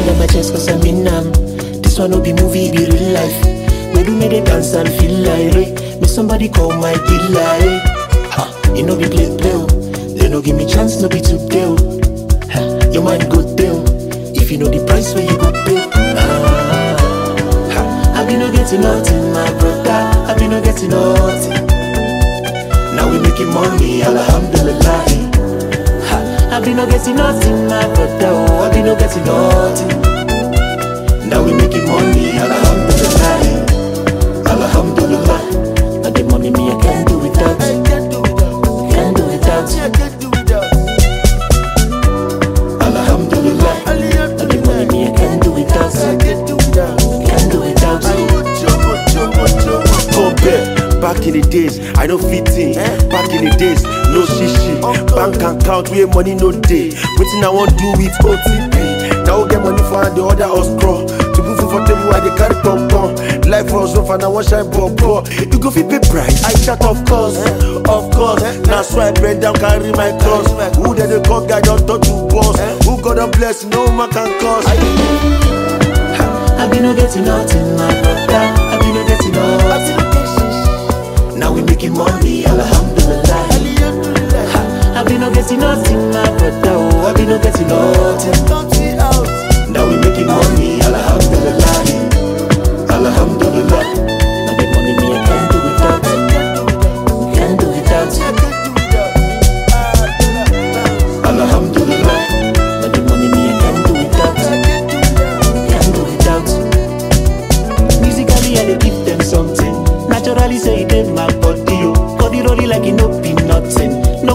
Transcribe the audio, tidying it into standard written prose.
hand on my chest cause I'm in This one no be movie, be real life. We do me they dance and feel like me somebody call my dealer. You know be play. They no give me chance, no be today. Your mind go down if you know the price where you go pay. I be no getting nothing, my brother. I be no getting nothing. Now we making money, alhamdulillah. I be no getting nothing, my brother. Oh, I be no getting nothing. Now we making money, alhamdulillah. Alhamdulillah. Now the money me I can't do without. Can't do without. Alhamdulillah. Now the money me I can't do without. Can't do without. Back in the days, I no fit in. Back in the days, no shishi. Bank account where money no day. Wetin I want do with OTP. Now we get money for the other us scroll. To move for table I dey carry pom. Life was rough and I want shine pop. You go fit pay price. I chat of course. Now so I bend down carry my cross. Who dey the call guy don't talk to boss? Who God a bless no man can cause. I be no getting nothing, my brother. I be no getting nothing. Now we making money, alhamdulillah. I be no getting nothing, my brother. Oh, I be no getting nothing. Now we making money, alhamdulillah. Alhamdulillah. Now the money me I can't do without. Can't do without. Alhamdulillah. Now the money me I can't do without. Can't do without. Musically I dey give them something. Naturally say it in my